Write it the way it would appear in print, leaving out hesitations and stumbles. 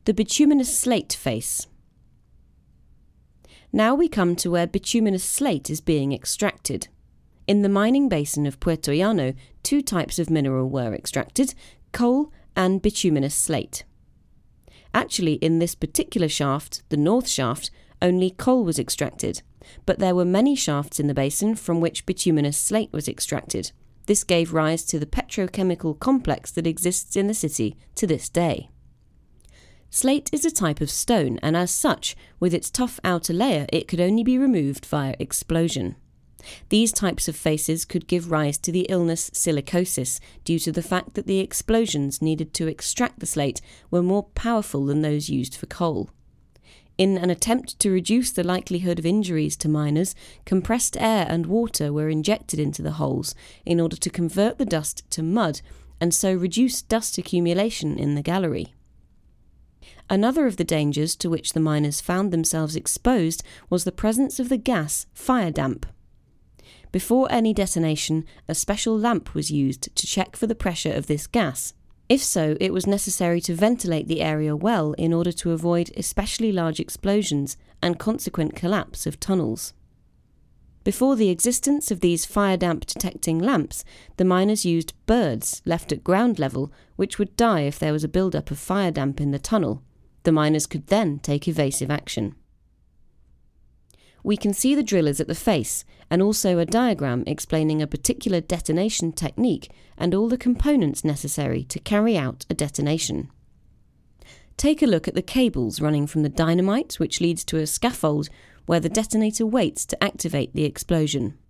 The bituminous slate face. Now we come to where bituminous slate is being extracted. In the mining basin of Puerto Llano, two types of mineral were extracted, coal and bituminous slate. Actually, in this particular shaft, the north shaft, only coal was extracted, but there were many shafts in the basin from which bituminous slate was extracted. This gave rise to the petrochemical complex that exists in the city to this day. Slate is a type of stone, and as such, with its tough outer layer, it could only be removed via explosion. These types of faces could give rise to the illness silicosis due to the fact that the explosions needed to extract the slate were more powerful than those used for coal. In an attempt to reduce the likelihood of injuries to miners, compressed air and water were injected into the holes in order to convert the dust to mud and so reduce dust accumulation in the gallery. Another of the dangers to which the miners found themselves exposed was the presence of the gas fire damp. Before any detonation, a special lamp was used to check for the pressure of this gas. If so, it was necessary to ventilate the area well in order to avoid especially large explosions and consequent collapse of tunnels. Before the existence of these fire damp detecting lamps, the miners used birds left at ground level, which would die if there was a build-up of fire damp in the tunnel. The miners could then take evasive action. We can see the drillers at the face, and also a diagram explaining a particular detonation technique and all the components necessary to carry out a detonation. Take a look at the cables running from the dynamite, which leads to a scaffold where the detonator waits to activate the explosion.